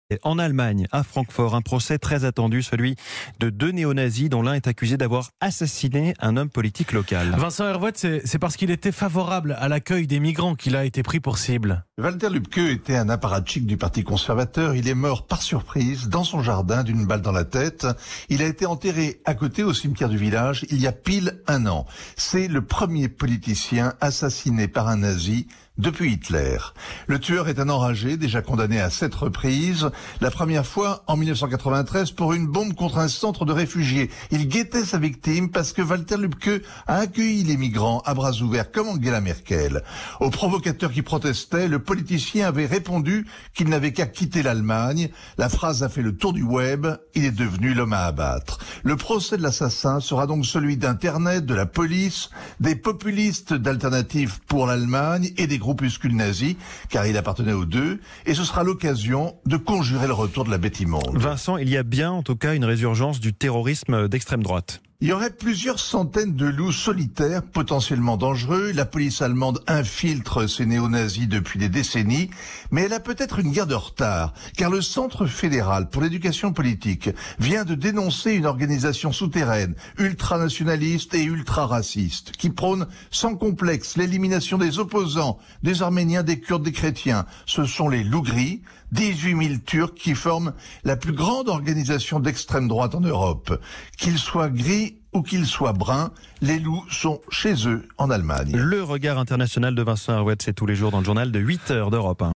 En Allemagne, à Francfort, un procès très attendu, celui de deux néo-nazis dont l'un est accusé d'avoir assassiné un homme politique local. Vincent Hervouet, c'est parce qu'il était favorable à l'accueil des migrants qu'il a été pris pour cible. Walter Lübcke était un apparatchik du Parti conservateur. Il est mort par surprise dans son jardin d'une balle dans la tête. Il a été enterré à côté au cimetière du village il y a pile un an. C'est le premier politicien assassiné par un nazi depuis Hitler. Le tueur est un enragé, déjà condamné à 7 reprises. La première fois en 1993 pour une bombe contre un centre de réfugiés. Il guettait sa victime parce que Walter Lübcke a accueilli les migrants à bras ouverts comme Angela Merkel. Aux provocateurs qui protestaient, le politicien avait répondu qu'il n'avait qu'à quitter l'Allemagne. La phrase a fait le tour du web. Il est devenu l'homme à abattre. Le procès de l'assassin sera donc celui d'Internet, de la police, des populistes d'Alternative pour l'Allemagne et des groupuscules nazis, car il appartenait aux deux, et ce sera l'occasion de conjurer le retour de la bête immonde. Vincent, il y a bien en tout cas une résurgence du terrorisme d'extrême droite. Il y aurait plusieurs centaines de loups solitaires potentiellement dangereux. La police allemande infiltre ces néo-nazis depuis des décennies, mais elle a peut-être une guerre de retard, car le Centre fédéral pour l'éducation politique vient de dénoncer une organisation souterraine, ultranationaliste et ultra-raciste, qui prône sans complexe l'élimination des opposants, des Arméniens, des Kurdes, des chrétiens. Ce sont les loups gris, 18 000 Turcs qui forment la plus grande organisation d'extrême droite en Europe. Qu'ils soient gris ou qu'ils soient bruns, les loups sont chez eux en Allemagne. Le regard international de Vincent Hervouet, c'est tous les jours dans le journal de 8h d'Europe 1.